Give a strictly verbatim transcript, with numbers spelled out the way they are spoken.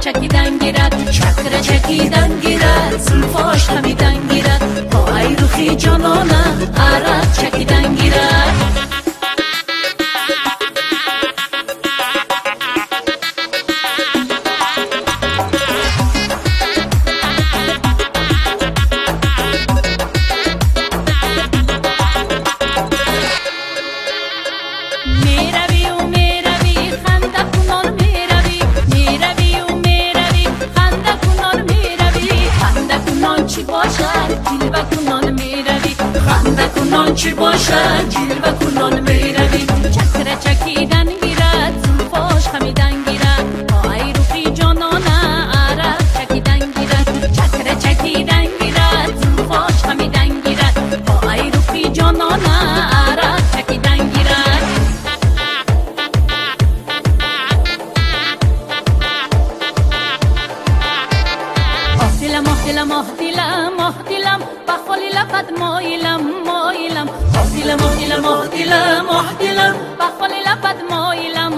چکیدن گیرد، چکره چکیدن گیرد، زلفاش خمیدن گیرد، پای روخی جانانه عرق چکیدن گیرد. چی باشد جلوه کنان می روی، چکره چکیدن گیرد، زلفاش خمیدن گیرد، پای روخی جانانه عرق چکیدن گیرد، چکره چکیدن گیرد، زلفاش خمیدن گیرد، پای روخی جانانه عرق چکیدن گیرد. آه دلم آه دلم آه دلم آه دلم بخالی لبت مایلم مایلم، آه دلم آه دلم آه دلم آه دلم بخالی لبت مایلم